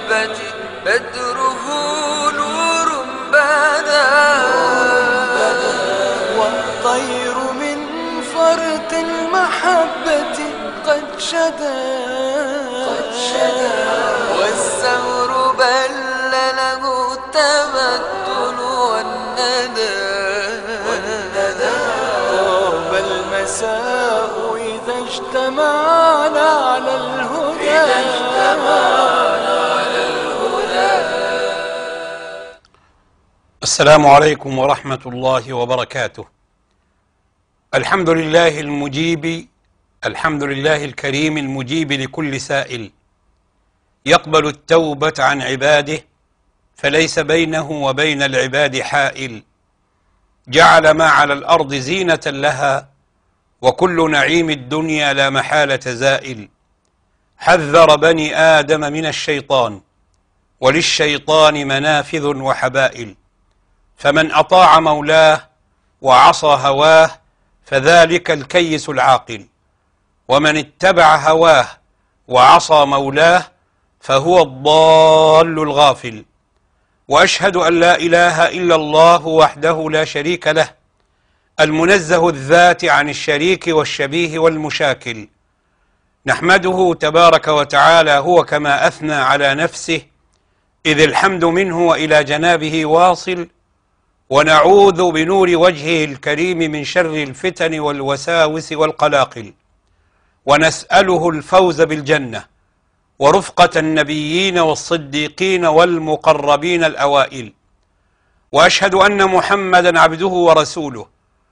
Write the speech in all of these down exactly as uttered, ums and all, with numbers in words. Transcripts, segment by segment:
المحبة بدره نور بدا، والطير من فرط المحبة قد شدا، والثور بل له التبتل والندى. طاب المساء إذا اجتمعنا على الهدى. السلام عليكم ورحمة الله وبركاته. الحمد لله المجيب، الحمد لله الكريم المجيب لكل سائل، يقبل التوبة عن عباده فليس بينه وبين العباد حائل. جعل ما على الأرض زينة لها، وكل نعيم الدنيا لا محالة زائل. حذر بني آدم من الشيطان، وللشيطان منافذ وحبائل. فمن أطاع مولاه وعصى هواه فذلك الكيس العاقل، ومن اتبع هواه وعصى مولاه فهو الضال الغافل. وأشهد أن لا إله إلا الله وحده لا شريك له، المنزه الذات عن الشريك والشبيه والمشاكل. نحمده تبارك وتعالى هو كما أثنى على نفسه، إذ الحمد منه وإلى جنابه واصل. ونعوذ بنور وجهه الكريم من شر الفتن والوساوس والقلاقل، ونسأله الفوز بالجنة ورفقة النبيين والصديقين والمقربين الأوائل. وأشهد أن محمدا عبده ورسوله،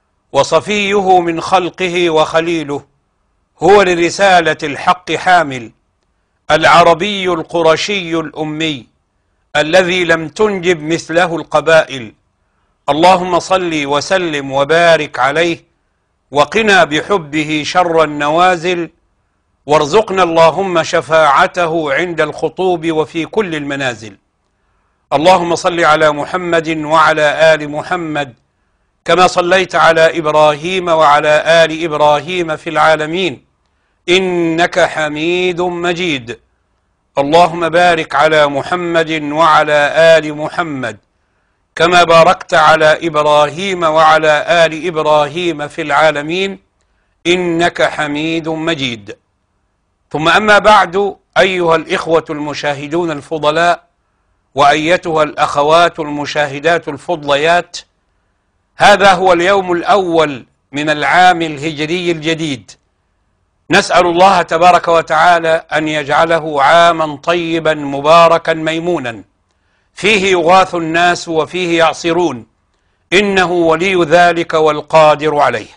وصفيه من خلقه وخليله، هو لرسالة الحق حامل، العربي القرشي الأمي، الذي لم تنجب مثله القبائل. اللهم صل وسلم وبارك عليه، وقنا بحبه شر النوازل، وارزقنا اللهم شفاعته عند الخطوب وفي كل المنازل. اللهم صل على محمد وعلى آل محمد كما صليت على إبراهيم وعلى آل إبراهيم في العالمين إنك حميد مجيد. اللهم بارك على محمد وعلى آل محمد كما باركت على إبراهيم وعلى آل إبراهيم في العالمين إنك حميد مجيد. ثم أما بعد، أيها الإخوة المشاهدون الفضلاء، وأيتها الأخوات المشاهدات الفضليات، هذا هو اليوم الأول من العام الهجري الجديد. نسأل الله تبارك وتعالى أن يجعله عاما طيبا مباركا ميمونا، فيه يغاث الناس وفيه يعصرون، إنه ولي ذلك والقادر عليه.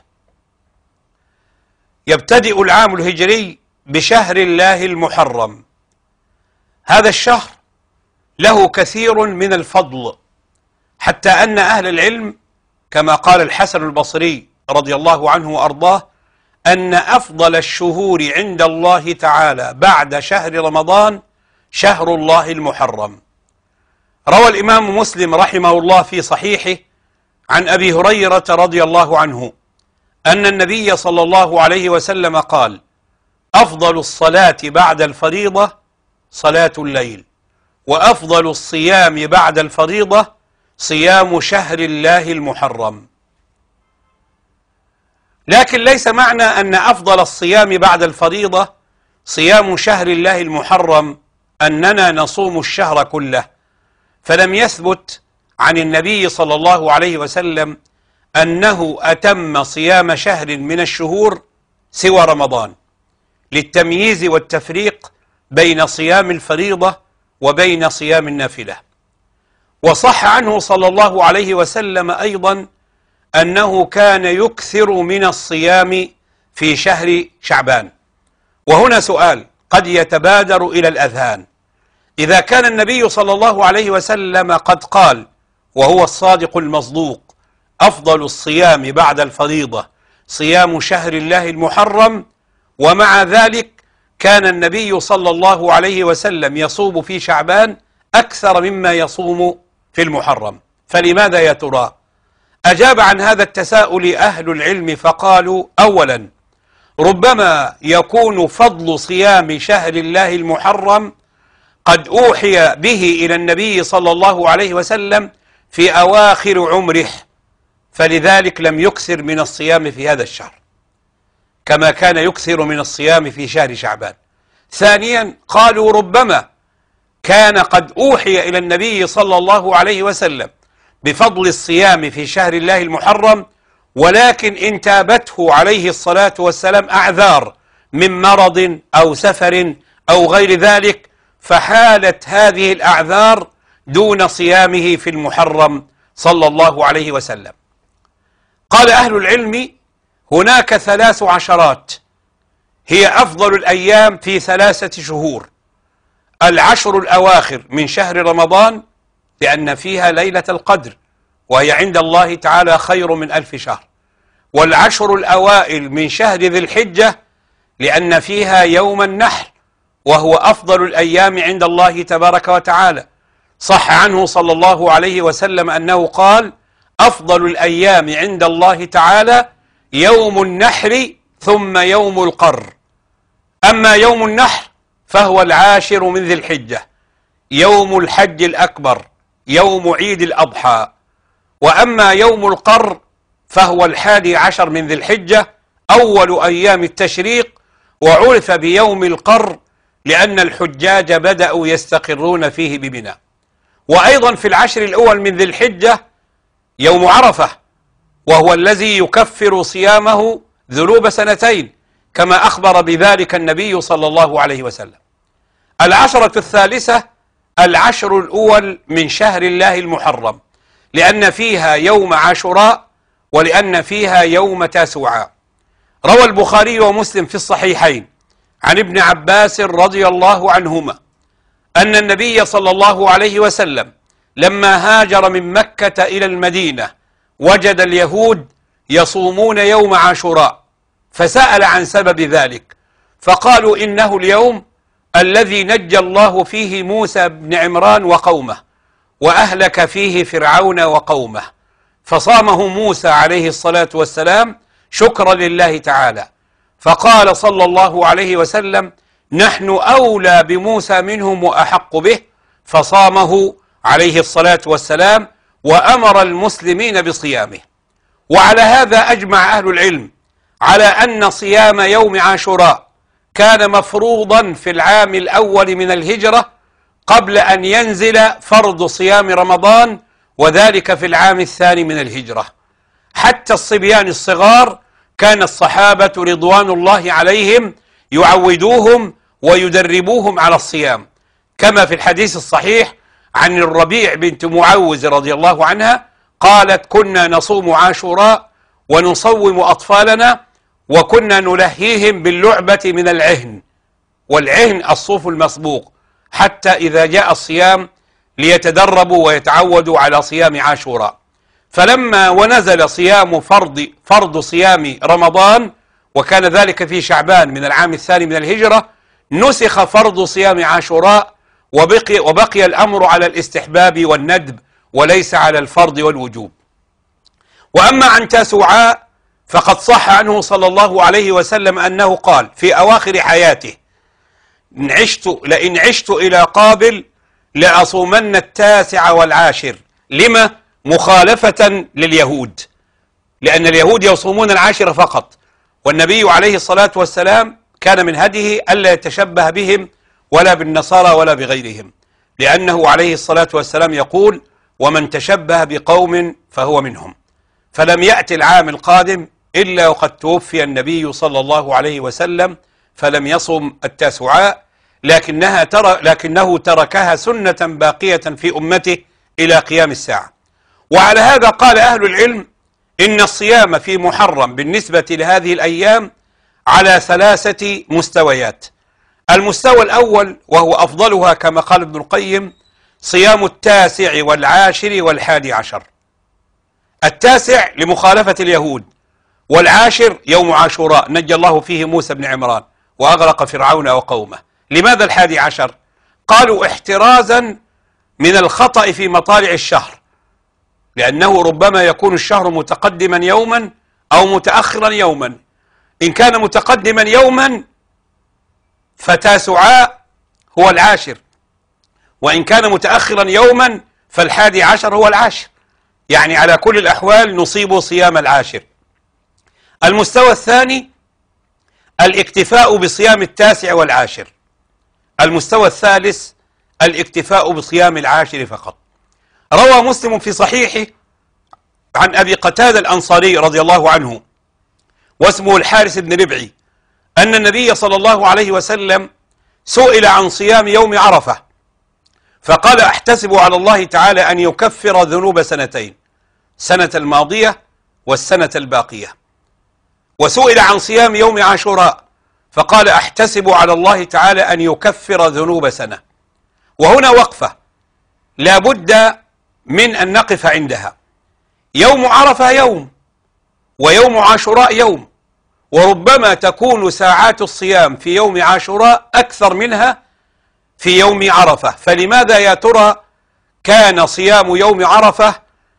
يبتدئ العام الهجري بشهر الله المحرم. هذا الشهر له كثير من الفضل، حتى أن أهل العلم كما قال الحسن البصري رضي الله عنه وأرضاه أن أفضل الشهور عند الله تعالى بعد شهر رمضان شهر الله المحرم. روى الإمام مسلم رحمه الله في صحيحه عن أبي هريرة رضي الله عنه أن النبي صلى الله عليه وسلم قال: أفضل الصلاة بعد الفريضة صلاة الليل، وأفضل الصيام بعد الفريضة صيام شهر الله المحرم. لكن ليس معنى أن أفضل الصيام بعد الفريضة صيام شهر الله المحرم أننا نصوم الشهر كله، فلم يثبت عن النبي صلى الله عليه وسلم أنه أتم صيام شهر من الشهور سوى رمضان، للتمييز والتفريق بين صيام الفريضة وبين صيام النافلة. وصح عنه صلى الله عليه وسلم أيضا أنه كان يكثر من الصيام في شهر شعبان. وهنا سؤال قد يتبادر إلى الأذهان: إذا كان النبي صلى الله عليه وسلم قد قال وهو الصادق المصدوق أفضل الصيام بعد الفريضة صيام شهر الله المحرم، ومع ذلك كان النبي صلى الله عليه وسلم يصوم في شعبان أكثر مما يصوم في المحرم، فلماذا يا ترى؟ أجاب عن هذا التساؤل أهل العلم فقالوا: أولا، ربما يكون فضل صيام شهر الله المحرم قد أوحي به إلى النبي صلى الله عليه وسلم في أواخر عمره، فلذلك لم يكثر من الصيام في هذا الشهر كما كان يكثر من الصيام في شهر شعبان. ثانيا قالوا ربما كان قد أوحي إلى النبي صلى الله عليه وسلم بفضل الصيام في شهر الله المحرم، ولكن إن تابته عليه الصلاة والسلام أعذار من مرض أو سفر أو غير ذلك، فحالت هذه الأعذار دون صيامه في المحرم صلى الله عليه وسلم. قال أهل العلم هناك ثلاث عشرات هي أفضل الأيام في ثلاثة شهور: العشر الأواخر من شهر رمضان لأن فيها ليلة القدر وهي عند الله تعالى خير من ألف شهر، والعشر الأوائل من شهر ذي الحجة لأن فيها يوم النحر وهو أفضل الأيام عند الله تبارك وتعالى. صح عنه صلى الله عليه وسلم أنه قال: أفضل الأيام عند الله تعالى يوم النحر ثم يوم القر. أما يوم النحر فهو العاشر من ذي الحجة، يوم الحج الأكبر، يوم عيد الأضحى. وأما يوم القر فهو الحادي عشر من ذي الحجة، أول أيام التشريق، وعرف بيوم القر لأن الحجاج بدأوا يستقرون فيه بمنى. وأيضا في العشر الأول من ذي الحجة يوم عرفة، وهو الذي يكفر صيامه ذنوب سنتين كما أخبر بذلك النبي صلى الله عليه وسلم. العشرة الثالثة العشر الأول من شهر الله المحرم لأن فيها يوم عاشوراء ولأن فيها يوم تاسوعاء. روى البخاري ومسلم في الصحيحين عن ابن عباس رضي الله عنهما أن النبي صلى الله عليه وسلم لما هاجر من مكة إلى المدينة وجد اليهود يصومون يوم عاشوراء، فسأل عن سبب ذلك، فقالوا إنه اليوم الذي نجى الله فيه موسى بن عمران وقومه وأهلك فيه فرعون وقومه، فصامه موسى عليه الصلاة والسلام شكرا لله تعالى. فقال صلى الله عليه وسلم: نحن أولى بموسى منهم وأحق به، فصامه عليه الصلاة والسلام وأمر المسلمين بصيامه. وعلى هذا أجمع أهل العلم على أن صيام يوم عاشوراء كان مفروضا في العام الأول من الهجرة قبل أن ينزل فرض صيام رمضان، وذلك في العام الثاني من الهجرة. حتى الصبيان الصغار كان الصحابة رضوان الله عليهم يعودوهم ويدربوهم على الصيام، كما في الحديث الصحيح عن الربيع بنت معوذ رضي الله عنها قالت: كنا نصوم عاشوراء ونصوم أطفالنا وكنا نلهيهم باللعبة من العهن، والعهن الصوف المصبوغ، حتى إذا جاء الصيام ليتدربوا ويتعودوا على صيام عاشوراء. فلما ونزل صيام فرض فرض صيام رمضان وكان ذلك في شعبان من العام الثاني من الهجرة، نسخ فرض صيام عاشوراء وبقي, وبقي الأمر على الاستحباب والندب وليس على الفرض والوجوب. وأما عن تاسوعاء فقد صح عنه صلى الله عليه وسلم أنه قال في أواخر حياته: إن عشت لئن عشت إلى قابل لأصومن التاسع والعاشر. لما؟ مخالفة لليهود، لأن اليهود يصومون العاشر فقط، والنبي عليه الصلاة والسلام كان من هديه ألا يتشبه بهم ولا بالنصارى ولا بغيرهم، لأنه عليه الصلاة والسلام يقول: ومن تشبه بقوم فهو منهم. فلم يأتي العام القادم إلا وقد توفي النبي صلى الله عليه وسلم فلم يصم التاسوعاء، لكنها تر لكنه تركها سنة باقية في أمته إلى قيام الساعة. وعلى هذا قال أهل العلم إن الصيام في محرم بالنسبة لهذه الأيام على ثلاثة مستويات. المستوى الأول وهو أفضلها كما قال ابن القيم صيام التاسع والعاشر والحادي عشر. التاسع لمخالفة اليهود، والعاشر يوم عاشوراء نجى الله فيه موسى بن عمران وأغرق فرعون وقومه. لماذا الحادي عشر؟ قالوا احترازا من الخطأ في مطالع الشهر، لأنه ربما يكون الشهر متقدما يوما أو متأخرا يوما. إن كان متقدما يوما فتاسعاء هو العاشر، وإن كان متأخرا يوما فالحادي عشر هو العاشر، يعني على كل الأحوال نصيب صيام العاشر. المستوى الثاني الاكتفاء بصيام التاسع والعاشر. المستوى الثالث الاكتفاء بصيام العاشر فقط. روى مسلم في صحيحه عن أبي قتادة الأنصاري رضي الله عنه واسمه الحارث بن ربعي أن النبي صلى الله عليه وسلم سئل عن صيام يوم عرفة فقال: أحتسب على الله تعالى أن يكفر ذنوب سنتين، سنة الماضية والسنة الباقية. وسئل عن صيام يوم عاشوراء فقال: أحتسب على الله تعالى أن يكفر ذنوب سنة. وهنا وقفة لا بد من أن نقف عندها. يوم عرفة يوم، ويوم عاشوراء يوم، وربما تكون ساعات الصيام في يوم عاشوراء أكثر منها في يوم عرفة. فلماذا يا ترى كان صيام يوم عرفة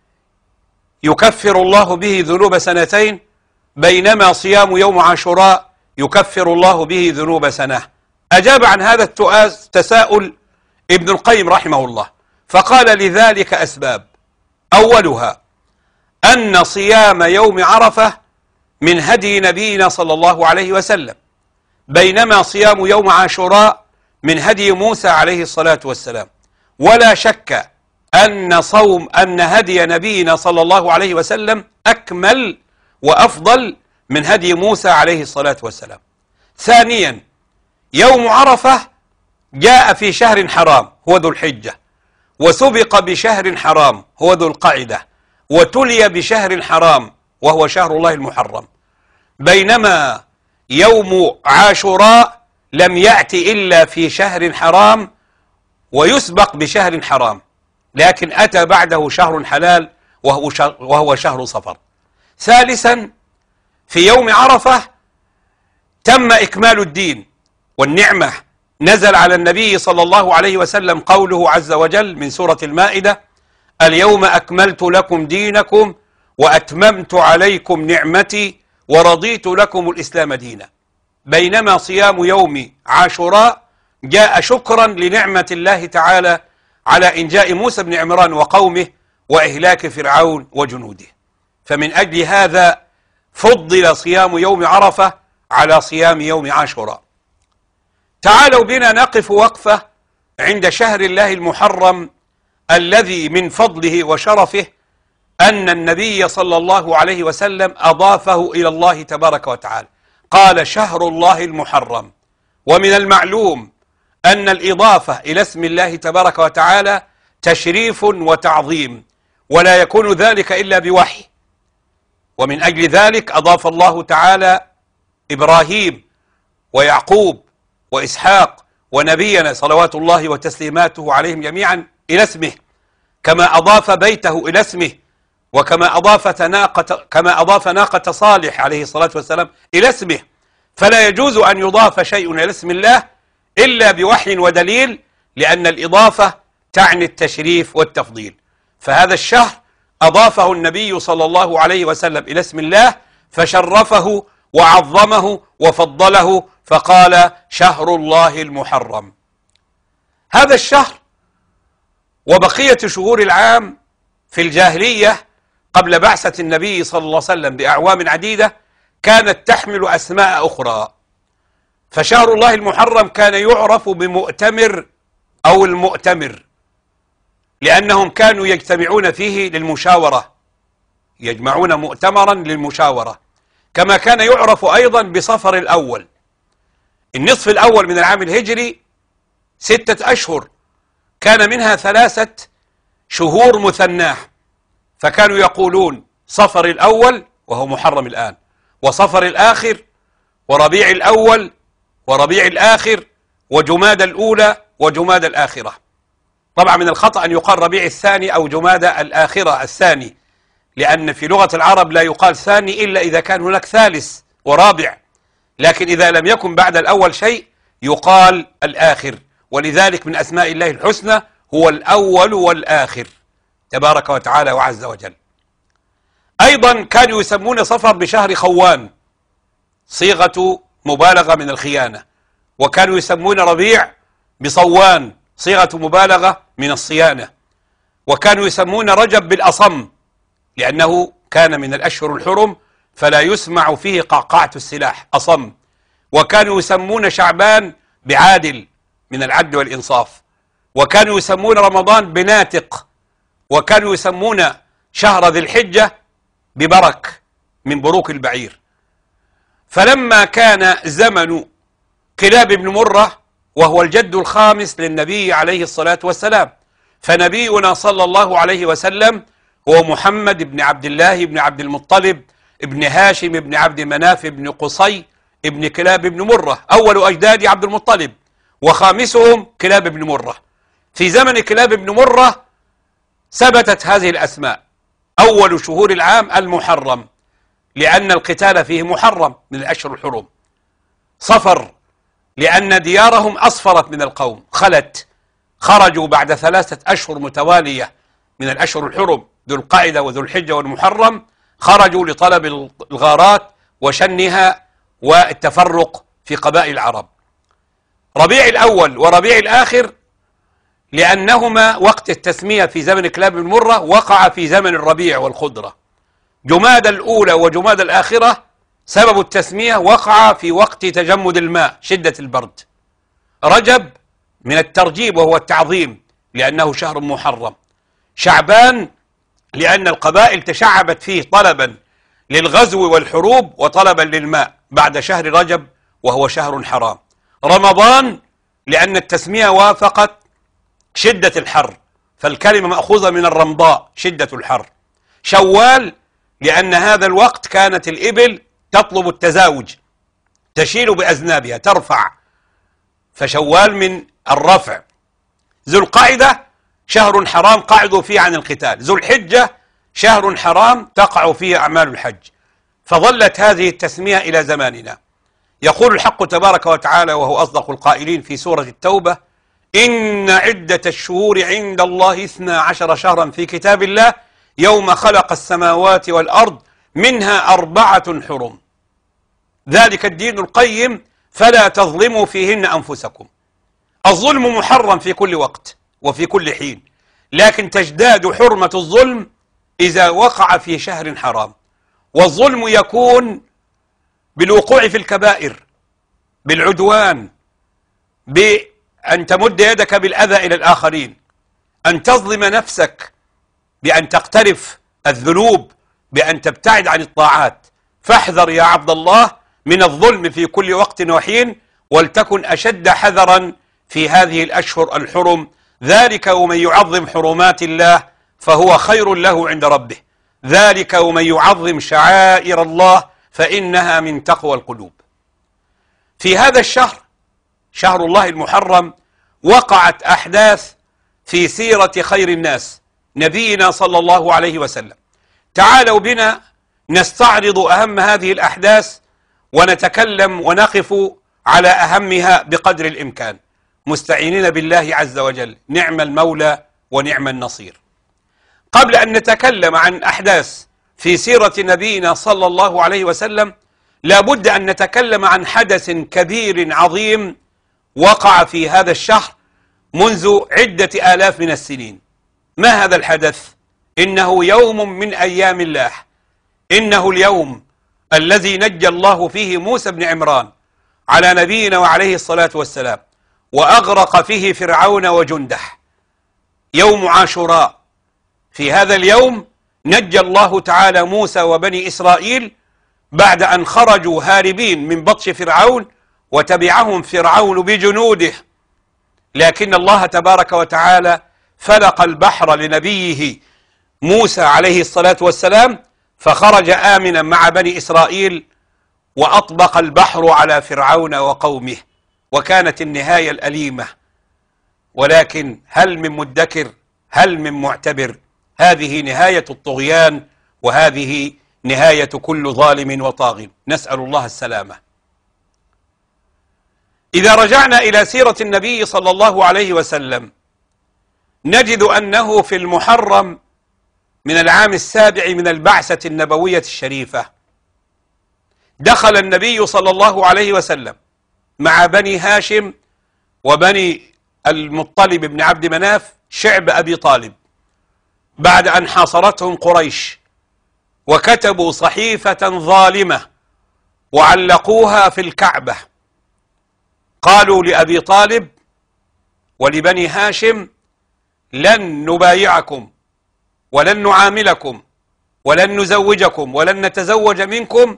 يكفر الله به ذنوب سنتين، بينما صيام يوم عاشوراء يكفر الله به ذنوب سنة؟ أجاب عن هذا التساؤل ابن القيم رحمه الله فقال: لذلك أسباب. أولها أن صيام يوم عرفة من هدي نبينا صلى الله عليه وسلم، بينما صيام يوم عاشوراء من هدي موسى عليه الصلاة والسلام. ولا شك أن صوم أن هدي نبينا صلى الله عليه وسلم أكمل وأفضل من هدي موسى عليه الصلاة والسلام. ثانيا، يوم عرفة جاء في شهر حرام هو ذو الحجة، وسبق بشهر حرام هو ذو القعدة، وتلي بشهر حرام وهو شهر الله المحرم، بينما يوم عاشوراء لم يأتي إلا في شهر حرام ويسبق بشهر حرام، لكن أتى بعده شهر حلال وهو شهر, وهو شهر صفر. ثالثا، في يوم عرفة تم إكمال الدين والنعمة، نزل على النبي صلى الله عليه وسلم قوله عز وجل من سورة المائدة: اليوم أكملت لكم دينكم وأتممت عليكم نعمتي ورضيت لكم الإسلام دينا. بينما صيام يوم عاشوراء جاء شكرا لنعمة الله تعالى على إنجاء موسى بن عمران وقومه وإهلاك فرعون وجنوده. فمن أجل هذا فضل صيام يوم عرفة على صيام يوم عاشوراء. تعالوا بنا نقف وقفة عند شهر الله المحرم الذي من فضله وشرفه أن النبي صلى الله عليه وسلم أضافه إلى الله تبارك وتعالى، قال: شهر الله المحرم. ومن المعلوم أن الإضافة إلى اسم الله تبارك وتعالى تشريف وتعظيم، ولا يكون ذلك إلا بوحي. ومن أجل ذلك أضاف الله تعالى إبراهيم ويعقوب وإسحاق ونبينا صلوات الله وتسليماته عليهم جميعا إلى اسمه، كما أضاف بيته إلى اسمه، وكما أضاف ناقة كما أضاف ناقة صالح عليه الصلاة والسلام إلى اسمه. فلا يجوز أن يضاف شيء إلى اسم الله إلا بوحي ودليل، لأن الإضافة تعني التشريف والتفضيل. فهذا الشهر أضافه النبي صلى الله عليه وسلم إلى اسم الله فشرفه وعظمه وفضله، فقال: شهر الله المحرم. هذا الشهر وبقية شهور العام في الجاهلية قبل بعثة النبي صلى الله عليه وسلم بأعوام عديدة كانت تحمل أسماء أخرى. فشهر الله المحرم كان يعرف بمؤتمر أو المؤتمر، لأنهم كانوا يجتمعون فيه للمشاورة، يجمعون مؤتمرا للمشاورة. كما كان يعرف أيضا بصفر الأول. النصف الأول من العام الهجري ستة أشهر، كان منها ثلاثة شهور مثناه، فكانوا يقولون صفر الأول وهو محرم الآن، وصفر الآخر، وربيع الأول وربيع الآخر، وجماد الأولى وجماد الآخرة. طبعا من الخطأ أن يقال ربيع الثاني أو جماد الآخرة الثاني، لأن في لغة العرب لا يقال ثاني إلا إذا كان هناك ثالث ورابع، لكن إذا لم يكن بعد الأول شيء يقال الآخر. ولذلك من أسماء الله الحسنى هو الأول والآخر تبارك وتعالى وعز وجل. أيضا كانوا يسمون صفر بشهر خوان، صيغة مبالغة من الخيانة. وكانوا يسمون ربيع بصوان، صيغة مبالغة من الصيانة. وكانوا يسمون رجب بالأصم لأنه كان من الأشهر الحرم فلا يسمع فيه قعقعة السلاح، أصم. وكانوا يسمون شعبان بعادل من العدل والإنصاف. وكانوا يسمون رمضان بناتق. وكانوا يسمون شهر ذي الحجة ببرك من بروك البعير. فلما كان زمن كلاب بن مرة وهو الجد الخامس للنبي عليه الصلاة والسلام، فنبينا صلى الله عليه وسلم هو محمد بن عبد الله بن عبد المطلب ابن هاشم بن عبد مناف بن قصي ابن كلاب بن مرة، أول أجداد عبد المطلب وخامسهم كلاب بن مرة. في زمن كلاب بن مرة ثبتت هذه الأسماء: أول شهور العام المحرم لأن القتال فيه محرم من الأشهر الحرم، صفر لأن ديارهم أصفرت من القوم، خلت، خرجوا بعد ثلاثة أشهر متوالية من الأشهر الحرم ذو القعدة وذو الحجة والمحرم، خرجوا لطلب الغارات وشنها والتفرق في قبائل العرب. ربيع الأول وربيع الآخر لأنهما وقت التسمية في زمن كلاب بن مرة وقع في زمن الربيع والخضرة. جماد الأولى وجماد الآخرة سبب التسمية وقع في وقت تجمد الماء شدة البرد. رجب من الترجيب وهو التعظيم لأنه شهر محرم. شعبان لأن القبائل تشعبت فيه طلبا للغزو والحروب وطلبا للماء بعد شهر رجب وهو شهر حرام. رمضان لأن التسمية وافقت شدة الحر فالكلمة مأخوذة من الرمضاء شدة الحر. شوال لأن هذا الوقت كانت الإبل تطلب التزاوج، تشيل بأذنابها ترفع، فشوال من الرفع. ذو القعدة شهر حرام قعدوا فيه عن القتال. ذو الحجة شهر حرام تقع فيه أعمال الحج. فظلت هذه التسمية إلى زماننا. يقول الحق تبارك وتعالى وهو أصدق القائلين في سورة التوبة: إن عدة الشهور عند الله اثنا عشر شهرا في كتاب الله يوم خلق السماوات والأرض منها أربعة حرم ذلك الدين القيم فلا تظلموا فيهن أنفسكم. الظلم محرم في كل وقت وفي كل حين، لكن تجداد حرمة الظلم إذا وقع في شهر حرام. والظلم يكون بالوقوع في الكبائر، بالعدوان، بأن تمد يدك بالأذى إلى الآخرين، أن تظلم نفسك بأن تقترف الذنوب، بأن تبتعد عن الطاعات. فاحذر يا عبد الله من الظلم في كل وقت وحين، ولتكن أشد حذرا في هذه الأشهر الحرم. ذلك ومن يعظم حرمات الله فهو خير له عند ربه، ذلك ومن يعظم شعائر الله فإنها من تقوى القلوب. في هذا الشهر شهر الله المحرم وقعت أحداث في سيرة خير الناس نبينا صلى الله عليه وسلم. تعالوا بنا نستعرض أهم هذه الأحداث ونتكلم ونقف على أهمها بقدر الإمكان، مستعينين بالله عز وجل، نعم المولى ونعم النصير. قبل أن نتكلم عن أحداث في سيرة نبينا صلى الله عليه وسلم لابد أن نتكلم عن حدث كبير عظيم وقع في هذا الشهر منذ عدة آلاف من السنين. ما هذا الحدث؟ إنه يوم من أيام الله، إنه اليوم الذي نجى الله فيه موسى بن عمران على نبينا وعليه الصلاة والسلام وأغرق فيه فرعون وجنده، يوم عاشوراء. في هذا اليوم نجى الله تعالى موسى وبني إسرائيل بعد أن خرجوا هاربين من بطش فرعون وتبعهم فرعون بجنوده، لكن الله تبارك وتعالى فلق البحر لنبيه موسى عليه الصلاة والسلام فخرج آمنا مع بني إسرائيل وأطبق البحر على فرعون وقومه، وكانت النهاية الأليمة. ولكن هل من مدكر؟ هل من معتبر؟ هذه نهاية الطغيان، وهذه نهاية كل ظالم وطاغ، نسأل الله السلامة. إذا رجعنا إلى سيرة النبي صلى الله عليه وسلم نجد أنه في المحرم من العام السابع من البعثة النبوية الشريفة دخل النبي صلى الله عليه وسلم مع بني هاشم وبني المطلب بن عبد مناف شعب أبي طالب بعد أن حاصرتهم قريش، وكتبوا صحيفة ظالمة وعلقوها في الكعبة، قالوا لأبي طالب ولبني هاشم: لن نبايعكم ولن نعاملكم ولن نزوجكم ولن نتزوج منكم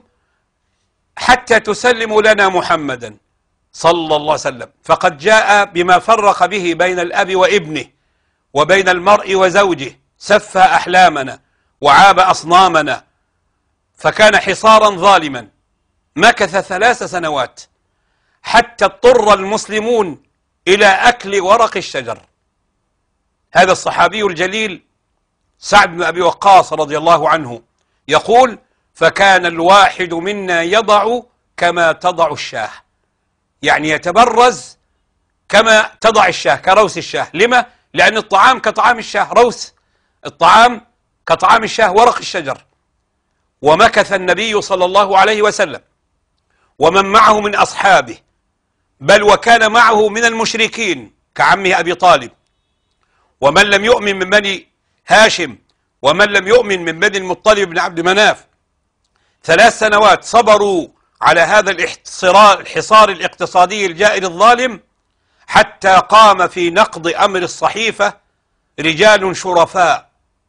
حتى تسلموا لنا محمدا صلى الله عليه وسلم، فقد جاء بما فرق به بين الأب وابنه وبين المرء وزوجه، سفه أحلامنا وعاب أصنامنا، فكان حصارا ظالما. مكث ثلاث سنوات حتى اضطر المسلمون إلى أكل ورق الشجر. هذا الصحابي الجليل سعد بن أبي وقاص رضي الله عنه يقول: فكان الواحد منا يضع كما تضع الشاه، يعني يتبرز كما تضع الشاه، كروس الشاه. لما؟ لأن الطعام كطعام الشاه، روس الطعام كطعام الشاه، ورق الشجر. ومكث النبي صلى الله عليه وسلم ومن معه من أصحابه، بل وكان معه من المشركين كعمه أبي طالب، ومن لم يؤمن من بني هاشم، ومن لم يؤمن من بني المطلب بن عبد مناف، ثلاث سنوات صبروا على هذا الحصار الاقتصادي الجائر الظالم، حتى قام في نقض أمر الصحيفة رجال شرفاء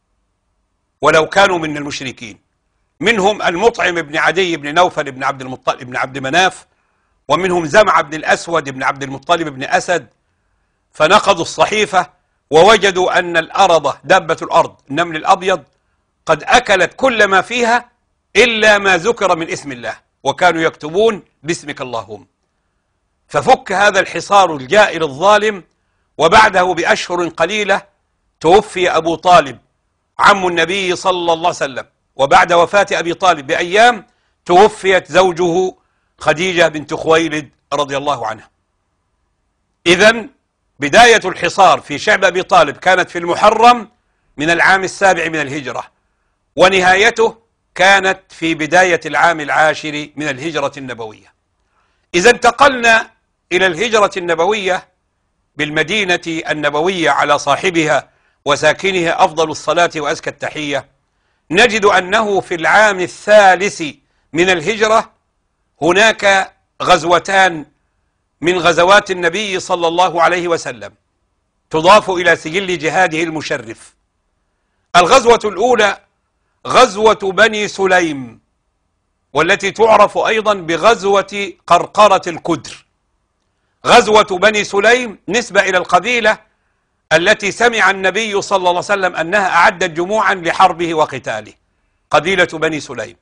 ولو كانوا من المشركين، منهم المطعم بن عدي بن نوفل بن عبد المطلب بن عبد مناف، ومنهم زمع بن الأسود بن عبد المطلب بن أسد. فنقضوا الصحيفة ووجدوا أن الأرض، دابة الأرض النمل الأبيض، قد أكلت كل ما فيها إلا ما ذكر من اسم الله، وكانوا يكتبون باسمك اللهم. ففك هذا الحصار الجائر الظالم، وبعده بأشهر قليلة توفي أبو طالب عم النبي صلى الله عليه وسلم، وبعد وفاة أبي طالب بأيام توفيت زوجه خديجة بنت خويلد رضي الله عنها. إذن بداية الحصار في شعب أبي طالب كانت في المحرم من العام السابع من الهجرة، ونهايته كانت في بداية العام العاشر من الهجرة النبوية. إذا انتقلنا إلى الهجرة النبوية بالمدينة النبوية على صاحبها وساكنها أفضل الصلاة وأزكى التحية، نجد أنه في العام الثالث من الهجرة هناك غزوتان من غزوات النبي صلى الله عليه وسلم تضاف إلى سجل جهاده المشرف. الغزوة الأولى غزوة بني سليم، والتي تعرف أيضا بغزوة قرقرة الكدر. غزوة بني سليم نسبة إلى القبيلة التي سمع النبي صلى الله عليه وسلم أنها أعدت جموعا لحربه وقتاله، قبيلة بني سليم.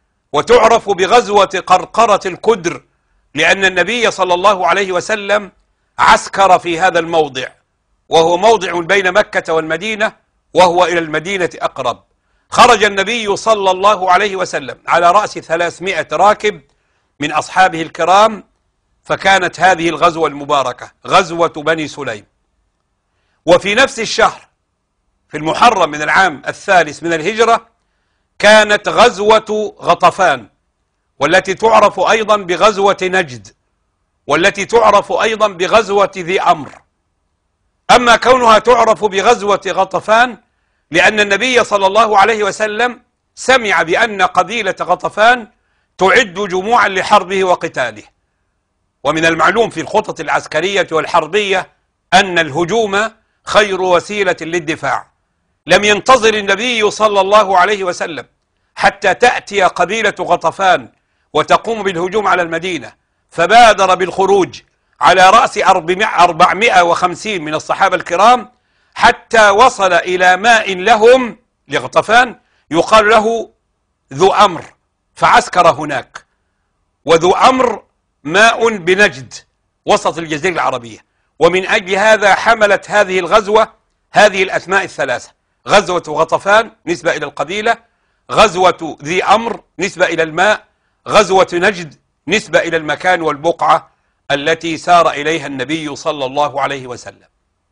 وتعرف بغزوة قرقرة الكدر لأن النبي صلى الله عليه وسلم عسكر في هذا الموضع، وهو موضع بين مكة والمدينة، وهو إلى المدينة أقرب. خرج النبي صلى الله عليه وسلم على رأس ثلاثمائة راكب من أصحابه الكرام، فكانت هذه الغزوة المباركة غزوة بني سليم. وفي نفس الشهر في المحرم من العام الثالث من الهجرة كانت غزوة غطفان، والتي تعرف أيضا بغزوة نجد، والتي تعرف أيضا بغزوة ذي أمر. أما كونها تعرف بغزوة غطفان لأن النبي صلى الله عليه وسلم سمع بأن قبيلة غطفان تعد جموعا لحربه وقتاله. ومن المعلوم في الخطط العسكرية والحربية أن الهجوم خير وسيلة للدفاع. لم ينتظر النبي صلى الله عليه وسلم حتى تأتي قبيلة غطفان وتقوم بالهجوم على المدينة، فبادر بالخروج على رأس أربعمائة وخمسين من الصحابة الكرام، حتى وصل إلى ماء لهم لغطفان يقال له ذو أمر، فعسكر هناك. وذو أمر ماء بنجد وسط الجزيرة العربية، ومن أجل هذا حملت هذه الغزوة هذه الأسماء الثلاثة: غزوة غطفان نسبة إلى القبيلة، غزوة ذي أمر نسبة إلى الماء، غزوة نجد نسبة إلى المكان والبقعة التي سار إليها النبي صلى الله عليه وسلم.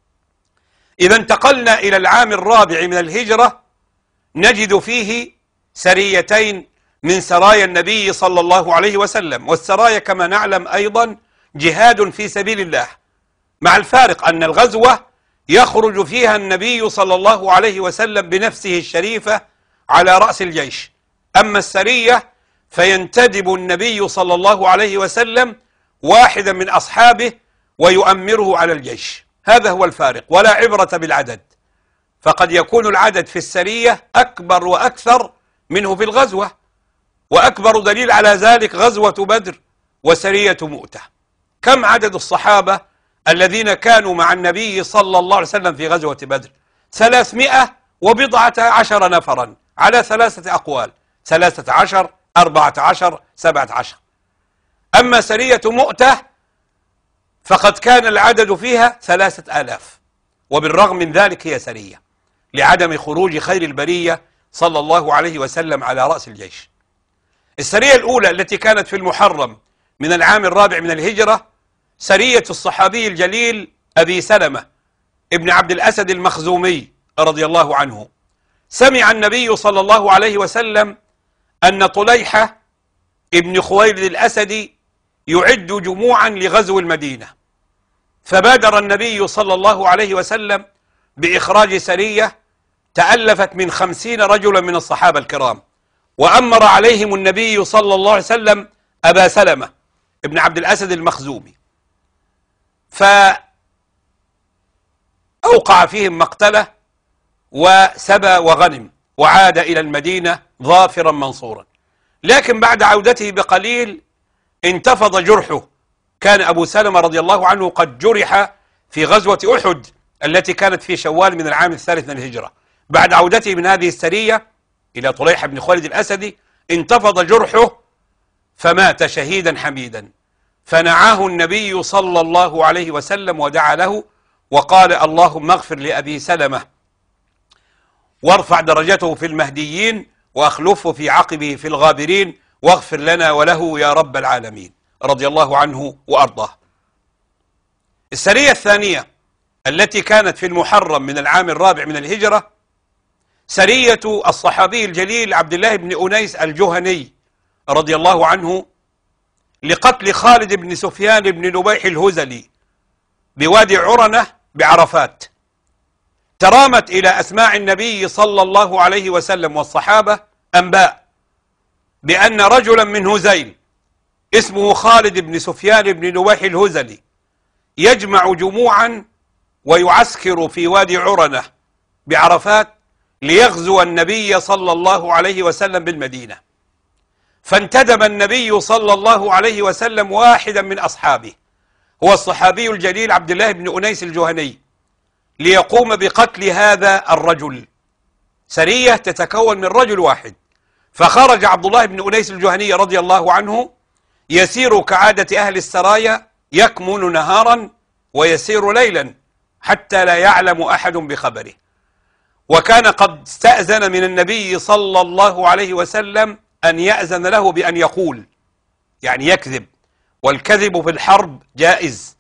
إذا انتقلنا إلى العام الرابع من الهجرة نجد فيه سريتين من سرايا النبي صلى الله عليه وسلم. والسرايا كما نعلم أيضا جهاد في سبيل الله، مع الفارق أن الغزوة يخرج فيها النبي صلى الله عليه وسلم بنفسه الشريفة على رأس الجيش، أما السرية فينتدب النبي صلى الله عليه وسلم واحدا من أصحابه ويؤمره على الجيش. هذا هو الفارق، ولا عبرة بالعدد، فقد يكون العدد في السرية أكبر وأكثر منه في الغزوة، وأكبر دليل على ذلك غزوة بدر وسرية مؤتة. كم عدد الصحابة الذين كانوا مع النبي صلى الله عليه وسلم في غزوة بدر؟ ثلاثمائة وبضعة عشر نفرا على ثلاثة أقوال، ثلاثة عشر، أربعة عشر، سبعة عشر. أما سرية مؤتة فقد كان العدد فيها ثلاثة آلاف، وبالرغم من ذلك هي سرية لعدم خروج خير البرية صلى الله عليه وسلم على رأس الجيش. السرية الأولى التي كانت في المحرم من العام الرابع من الهجرة سرية الصحابي الجليل أبي سلمة ابن عبد الأسد المخزومي رضي الله عنه. سمع النبي صلى الله عليه وسلم أن طليحة ابن خويلد الأسدي يعد جموعا لغزو المدينة، فبادر النبي صلى الله عليه وسلم بإخراج سرية تألفت من خمسين رجلا من الصحابة الكرام، وأمر عليهم النبي صلى الله عليه وسلم أبا سلمة ابن عبد الأسد المخزومي، فأوقع فيهم مقتله وسبى وغنم، وعاد إلى المدينة ظافرا منصورا. لكن بعد عودته بقليل انتفض جرحه. كان أبو سلمة رضي الله عنه قد جرح في غزوة أحد التي كانت في شوال من العام الثالث من الهجرة. بعد عودته من هذه السرية إلى طليحة بن خويلد الأسدي انتفض جرحه فمات شهيدا حميدا، فنعاه النبي صلى الله عليه وسلم ودعا له وقال: اللهم اغفر لأبي سلمة وارفع درجته في المهديين وأخلفه في عقبه في الغابرين واغفر لنا وله يا رب العالمين، رضي الله عنه وأرضاه. السرية الثانية التي كانت في المحرم من العام الرابع من الهجرة سرية الصحابي الجليل عبد الله بن أنيس الجهني رضي الله عنه لقتل خالد بن سفيان بن نبيح الهزلي بوادي عرنة بعرفات. ترامت إلى أسماع النبي صلى الله عليه وسلم والصحابة أنباء بأن رجلا من هزيل اسمه خالد بن سفيان بن نبيح الهزلي يجمع جموعا ويعسكر في وادي عرنة بعرفات ليغزو النبي صلى الله عليه وسلم بالمدينة. فانتدب النبي صلى الله عليه وسلم واحدا من أصحابه هو الصحابي الجليل عبد الله بن أنيس الجهني ليقوم بقتل هذا الرجل. سرية تتكون من رجل واحد، فخرج عبد الله بن أنيس الجهني رضي الله عنه يسير كعادة أهل السرايا، يكمن نهارا ويسير ليلا حتى لا يعلم أحد بخبره. وكان قد استأذن من النبي صلى الله عليه وسلم أن يأذن له بأن يقول، يعني يكذب، والكذب في الحرب جائز،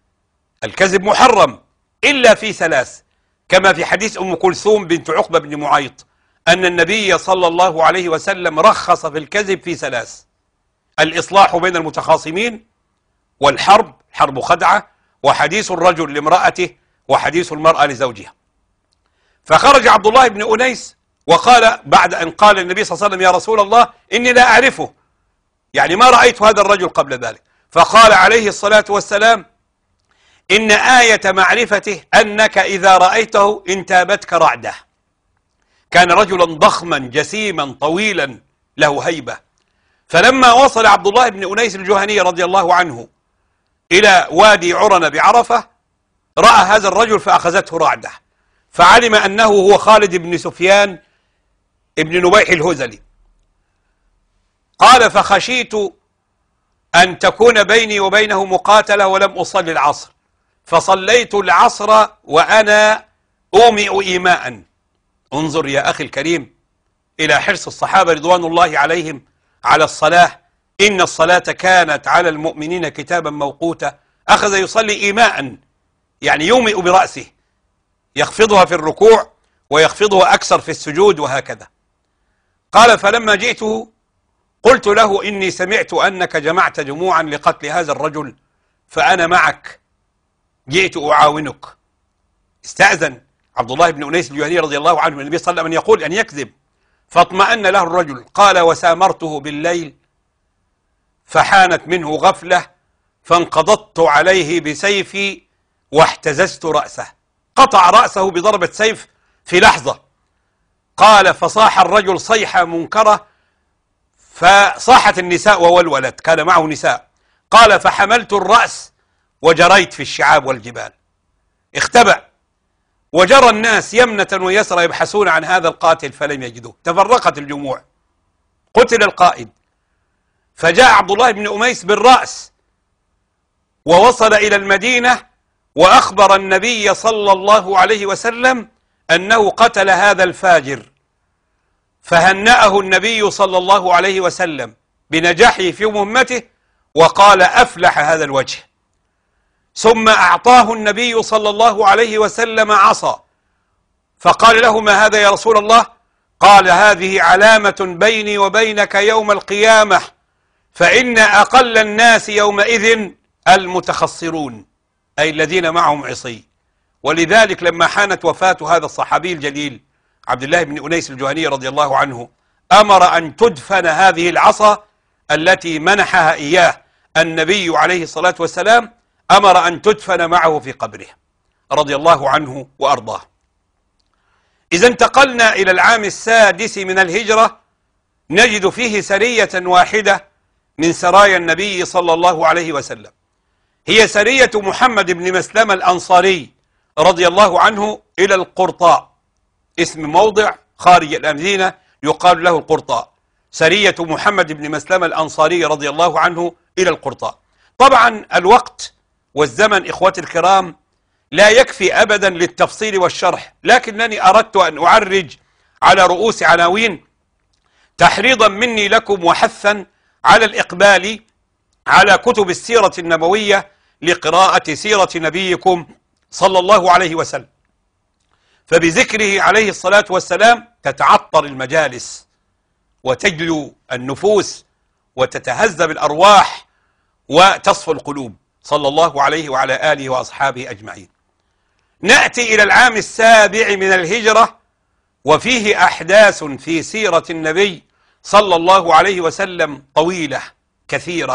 الكذب محرم إلا في ثلاث، كما في حديث أم كلثوم بنت عقبة بن معيط أن النبي صلى الله عليه وسلم رخص في الكذب في ثلاث: الإصلاح بين المتخاصمين، والحرب حرب خدعة، وحديث الرجل لامرأته، وحديث المرأة لزوجها. فخرج عبد الله بن أنيس وقال بعد أن قال النبي صلى الله عليه وسلم: يا رسول الله إني لا أعرفه، يعني ما رأيت هذا الرجل قبل ذلك. فقال عليه الصلاة والسلام: إن آية معرفته أنك إذا رأيته انتابتك رعدة. كان رجلا ضخما جسيما طويلا له هيبة. فلما وصل عبد الله بن أنيس الجهني رضي الله عنه إلى وادي عرنة بعرفة رأى هذا الرجل فأخذته رعدة، فعلم أنه هو خالد بن سفيان ابن نبيح الهزلي. قال: فخشيت أن تكون بيني وبينه مقاتلة ولم أصلي العصر، فصليت العصر وأنا أومئ إيماء. انظر يا أخي الكريم إلى حرص الصحابة رضوان الله عليهم على الصلاة. إن الصلاة كانت على المؤمنين كتابا موقوتا. أخذ يصلي إيماء، يعني يومئ برأسه، يخفضها في الركوع ويخفضها أكثر في السجود وهكذا. قال: فلما جئته قلت له: إني سمعت أنك جمعت جموعا لقتل هذا الرجل، فأنا معك جئت أعاونك. استأذن عبد الله بن أنيس الجهني رضي الله عنه النبي صلى الله عليه وسلم أن يقول أن يكذب، فاطمأن له الرجل. قال: وسامرته بالليل فحانت منه غفلة فانقضضت عليه بسيفي واحتززت رأسه. قطع رأسه بضربة سيف في لحظة. قال: فصاح الرجل صيحة منكرة، فصاحت النساء وولولت، كان معه نساء. قال: فحملت الرأس وجريت في الشعاب والجبال. اختبأ، وجرى الناس يمنة ويسرى يبحثون عن هذا القاتل فلم يجدوه. تفرقت الجموع، قتل القائد. فجاء عبد الله بن أميس بالرأس ووصل إلى المدينة وأخبر النبي صلى الله عليه وسلم أنه قتل هذا الفاجر، فهنأه النبي صلى الله عليه وسلم بنجاحه في مهمته وقال: أفلح هذا الوجه. ثم أعطاه النبي صلى الله عليه وسلم عصا، فقال له: ما هذا يا رسول الله؟ قال: هذه علامة بيني وبينك يوم القيامة، فإن أقل الناس يومئذ المتخصرون، أي الذين معهم عصي. ولذلك لما حانت وفاة هذا الصحابي الجليل عبد الله بن أنيس الجهني رضي الله عنه، أمر أن تدفن هذه العصا التي منحها إياه النبي عليه الصلاة والسلام، أمر أن تدفن معه في قبره رضي الله عنه وأرضاه. إذا انتقلنا إلى العام السادس من الهجرة، نجد فيه سرية واحدة من سرايا النبي صلى الله عليه وسلم، هي سرية محمد بن مسلمة الأنصاري رضي الله عنه إلى القرطاء، اسم موضع خارج المدينة يقال له القرطاء. سرية محمد بن مسلمة الأنصاري رضي الله عنه إلى القرطاء. طبعا الوقت والزمن إخوتي الكرام لا يكفي أبدا للتفصيل والشرح، لكنني أردت أن أعرج على رؤوس عناوين تحريضا مني لكم وحثا على الإقبال على كتب السيرة النبوية لقراءة سيرة نبيكم صلى الله عليه وسلم، فبذكره عليه الصلاة والسلام تتعطر المجالس وتجلو النفوس وتتهذب الأرواح وتصفو القلوب صلى الله عليه وعلى آله وأصحابه أجمعين. نأتي إلى العام السابع من الهجرة، وفيه أحداث في سيرة النبي صلى الله عليه وسلم طويلة كثيرة.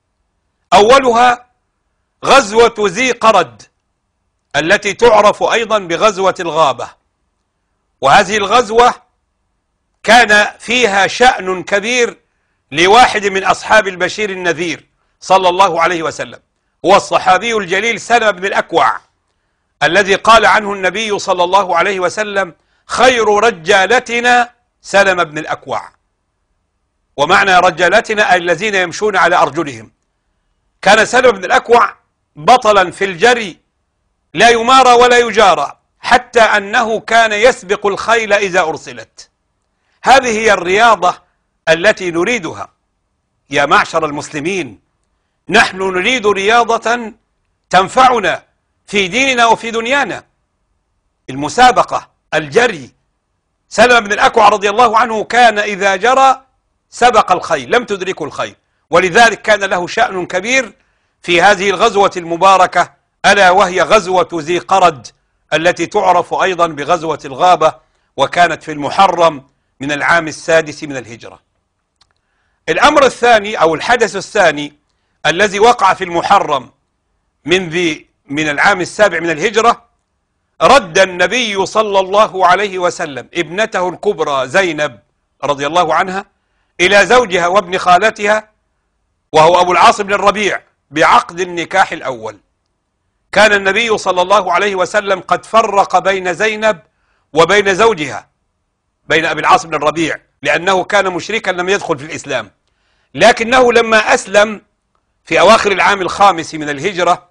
أولها غزوة ذي قرد التي تعرف أيضا بغزوة الغابة، وهذه الغزوة كان فيها شأن كبير لواحد من أصحاب البشير النذير صلى الله عليه وسلم، هو الصحابي الجليل سلمة بن الأكوع الذي قال عنه النبي صلى الله عليه وسلم: خير رجالتنا سلمة بن الأكوع. ومعنى رجالتنا أي الذين يمشون على أرجلهم. كان سلمة بن الأكوع بطلا في الجري لا يمارى ولا يجارى، حتى أنه كان يسبق الخيل إذا أرسلت. هذه هي الرياضة التي نريدها يا معشر المسلمين. نحن نريد رياضة تنفعنا في ديننا وفي دنيانا، المسابقة، الجري. سلمة بن الأكوع رضي الله عنه كان إذا جرى سبق الخيل، لم تدركه الخيل، ولذلك كان له شأن كبير في هذه الغزوة المباركة، ألا وهي غزوة ذي قرد التي تعرف أيضا بغزوة الغابة، وكانت في المحرم من العام السادس من الهجرة. الأمر الثاني أو الحدث الثاني الذي وقع في المحرم من ذي من العام السابع من الهجرة، رد النبي صلى الله عليه وسلم ابنته الكبرى زينب رضي الله عنها إلى زوجها وابن خالتها وهو أبو العاص بن الربيع بعقد النكاح الأول. كان النبي صلى الله عليه وسلم قد فرق بين زينب وبين زوجها، بين أبي العاص بن الربيع، لأنه كان مشركا لم يدخل في الإسلام، لكنه لما أسلم في أواخر العام الخامس من الهجرة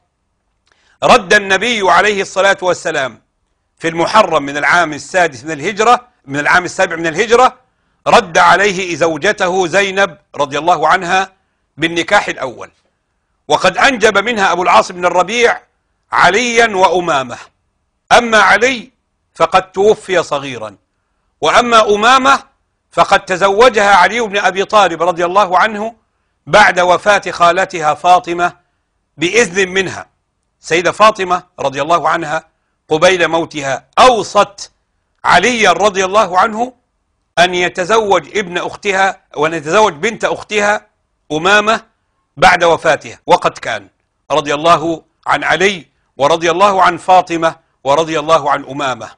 رد النبي عليه الصلاة والسلام في المحرم من العام السادس من الهجرة من العام السابع من الهجرة، رد عليه زوجته زينب رضي الله عنها بالنكاح الأول، وقد أنجب منها أبو العاص بن الربيع عليا وأمامة. أما علي فقد توفي صغيرا، وأما أمامة فقد تزوجها علي بن أبي طالب رضي الله عنه بعد وفاة خالتها فاطمة بإذن منها، سيدة فاطمة رضي الله عنها قبيل موتها أوصت علي رضي الله عنه أن يتزوج ابن أختها وأن يتزوج بنت أختها أمامة بعد وفاتها، وقد كان رضي الله عن علي ورضي الله عن فاطمة ورضي الله عن أمامة.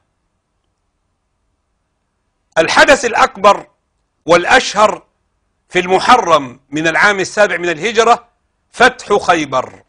الحدث الأكبر والأشهر في المحرم من العام السابع من الهجرة فتح خيبر.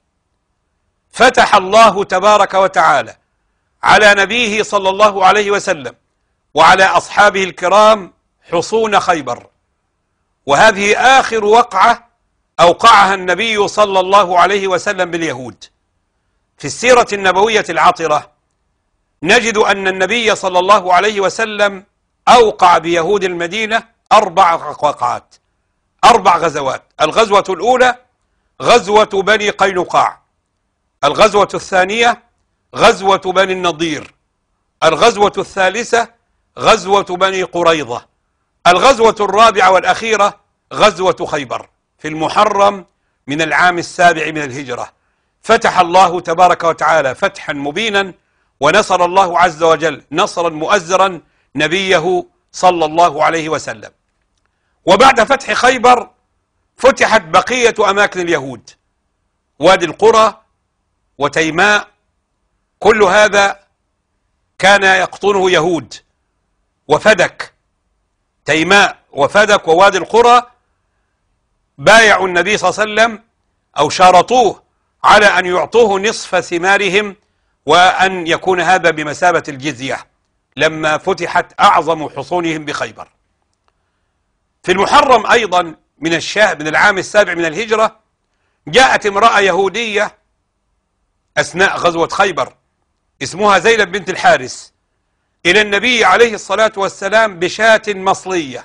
فتح الله تبارك وتعالى على نبيه صلى الله عليه وسلم وعلى أصحابه الكرام حصون خيبر، وهذه آخر وقعة أوقعها النبي صلى الله عليه وسلم باليهود. في السيرة النبوية العطرة نجد أن النبي صلى الله عليه وسلم أوقع بيهود المدينة أربع وقعات، أربع غزوات. الغزوة الأولى غزوة بني قينقاع، الغزوة الثانية غزوة بني النضير، الغزوة الثالثة غزوة بني قريظة، الغزوة الرابعة والأخيرة غزوة خيبر في المحرم من العام السابع من الهجرة. فتح الله تبارك وتعالى فتحا مبينا، ونصر الله عز وجل نصرا مؤزرا نبيه صلى الله عليه وسلم. وبعد فتح خيبر فتحت بقية أماكن اليهود، وادي القرى وتيماء، كل هذا كان يقطنه يهود. وفدك، تيماء وفدك ووادي القرى بايعوا النبي صلى الله عليه وسلم أو شارطوه على أن يعطوه نصف ثمارهم، وأن يكون هذا بمثابة الجزية لما فتحت أعظم حصونهم بخيبر. في المحرم أيضا من الشهر من العام السابع من الهجرة جاءت امرأة يهودية أثناء غزوة خيبر اسمها زينب بنت الحارث إلى النبي عليه الصلاة والسلام بشاة مصلية،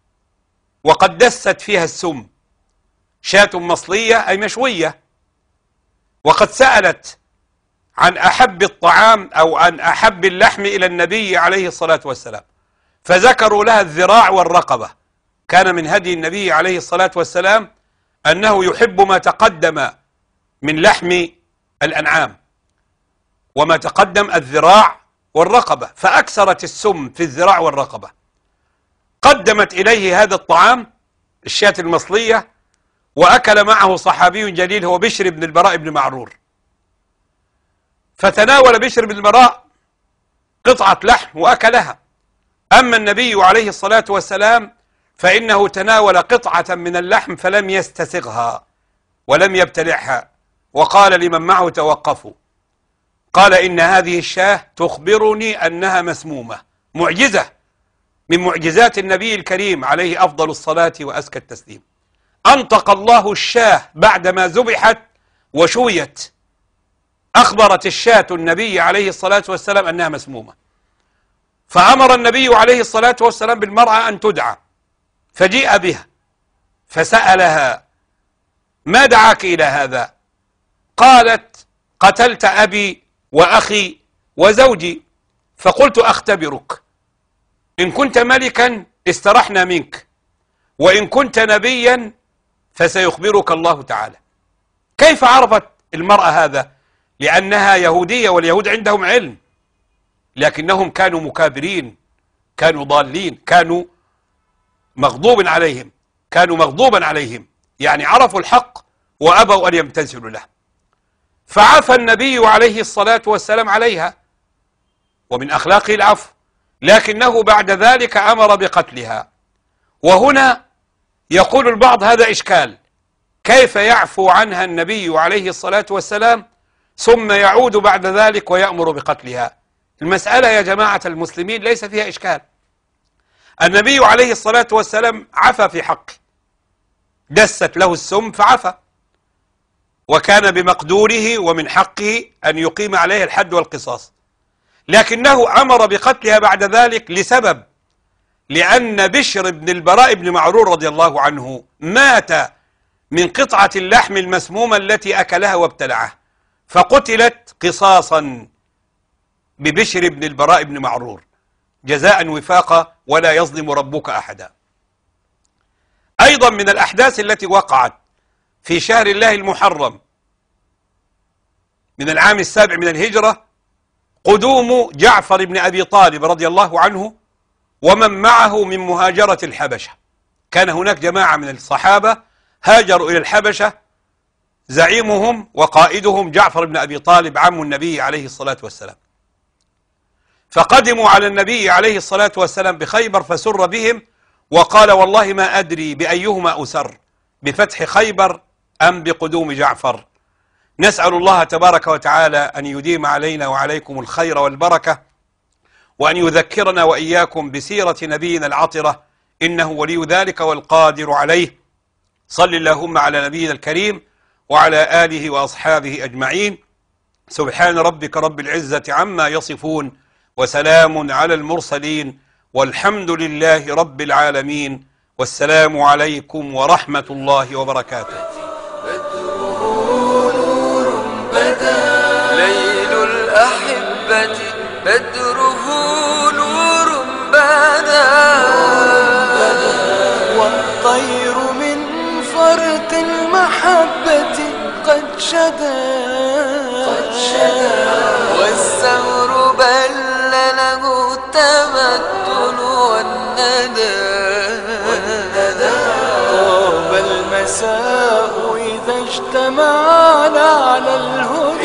وقد دست فيها السم. شاة مصلية أي مشوية. وقد سألت عن أحب الطعام أو عن أحب اللحم إلى النبي عليه الصلاة والسلام، فذكروا لها الذراع والرقبة. كان من هدي النبي عليه الصلاة والسلام أنه يحب ما تقدم من لحم الأنعام، وما تقدم الذراع والرقبة، فأكثرت السم في الذراع والرقبة. قدمت إليه هذا الطعام الشاة المصلية، وأكل معه صحابي جليل هو بشر بن البراء بن معرور. فتناول بشر بن البراء قطعة لحم وأكلها. أما النبي عليه الصلاة والسلام فإنه تناول قطعة من اللحم فلم يستسغها ولم يبتلعها، وقال لمن معه توقفوا، قال إن هذه الشاة تخبرني أنها مسمومة. معجزة من معجزات النبي الكريم عليه أفضل الصلاة وأزكى التسليم. أنطق الله الشاة بعدما ذبحت وشويت، أخبرت الشاة النبي عليه الصلاة والسلام أنها مسمومة. فأمر النبي عليه الصلاة والسلام بالمرأة أن تدعى، فجيء بها فسألها ما دعاك إلى هذا؟ قالت قتلت أبي وأخي وزوجي، فقلت أختبرك، إن كنت ملكا استرحنا منك، وإن كنت نبيا فسيخبرك الله تعالى. كيف عرفت المرأة هذا؟ لأنها يهودية، واليهود عندهم علم، لكنهم كانوا مكابرين، كانوا ضالين، كانوا مغضوب عليهم كانوا مغضوبا عليهم يعني عرفوا الحق وأبوا أن يمتثلوا له. فعفى النبي عليه الصلاة والسلام عليها، ومن أخلاقه العفو، لكنه بعد ذلك أمر بقتلها. وهنا يقول البعض هذا إشكال، كيف يعفو عنها النبي عليه الصلاة والسلام ثم يعود بعد ذلك ويأمر بقتلها؟ المسألة يا جماعة المسلمين ليس فيها إشكال. النبي عليه الصلاة والسلام عفى في حقه، دست له السم فعفى، وكان بمقدوره ومن حقه أن يقيم عليه الحد والقصاص، لكنه أمر بقتلها بعد ذلك لسبب، لأن بشر بن البراء بن معرور رضي الله عنه مات من قطعة اللحم المسمومة التي أكلها وابتلعها، فقتلت قصاصا ببشر بن البراء بن معرور جزاء وفاقا، ولا يظلم ربك أحدا. أيضا من الأحداث التي وقعت في شهر الله المحرم من العام السابع من الهجرة قدوم جعفر بن أبي طالب رضي الله عنه ومن معه من مهاجرة الحبشة. كان هناك جماعة من الصحابة هاجروا إلى الحبشة، زعيمهم وقائدهم جعفر بن أبي طالب عم النبي عليه الصلاة والسلام. فقدموا على النبي عليه الصلاة والسلام بخيبر فسر بهم، وقال والله ما أدري بأيهما أسر، بفتح خيبر أم بقدوم جعفر. نسأل الله تبارك وتعالى أن يديم علينا وعليكم الخير والبركة، وأن يذكرنا وإياكم بسيرة نبينا العطرة، إنه ولي ذلك والقادر عليه. صل اللهم على نبينا الكريم وعلى آله وأصحابه أجمعين. سبحان ربك رب العزة عما يصفون، وسلام على المرسلين، والحمد لله رب العالمين، والسلام عليكم ورحمة الله وبركاته. بدره نور بدا ليل الأحبة، بدره نور بدا والطير من فرط المحبة قد شدا والثور بل له التمثل والندى. طاب المساء إذا اجتمعنا على الهدى.